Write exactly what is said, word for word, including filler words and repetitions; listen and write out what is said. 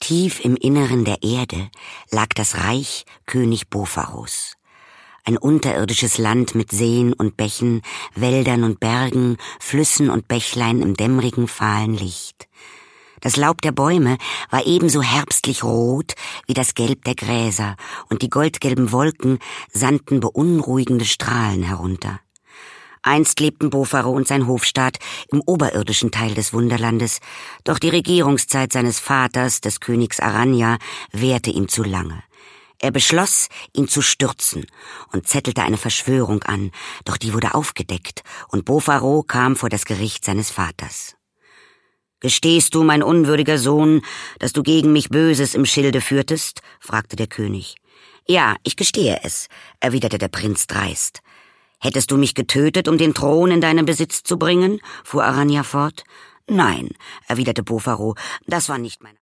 Tief im Inneren der Erde lag das Reich König Bopharos. Ein unterirdisches Land mit Seen und Bächen, Wäldern und Bergen, Flüssen und Bächlein im dämmerigen, fahlen Licht. Das Laub der Bäume war ebenso herbstlich rot wie das Gelb der Gräser, und die goldgelben Wolken sandten beunruhigende Strahlen herunter. Einst lebten Bopharo und sein Hofstaat im oberirdischen Teil des Wunderlandes, doch die Regierungszeit seines Vaters, des Königs Aranya, währte ihm zu lange. Er beschloss, ihn zu stürzen und zettelte eine Verschwörung an, doch die wurde aufgedeckt und Bopharo kam vor das Gericht seines Vaters. »Gestehst du, mein unwürdiger Sohn, dass du gegen mich Böses im Schilde führtest?« fragte der König. »Ja, ich gestehe es«, erwiderte der Prinz dreist. »Hättest du mich getötet, um den Thron in deinen Besitz zu bringen?« fuhr Aranya fort. »Nein«, erwiderte Bopharo, »das war nicht mein...«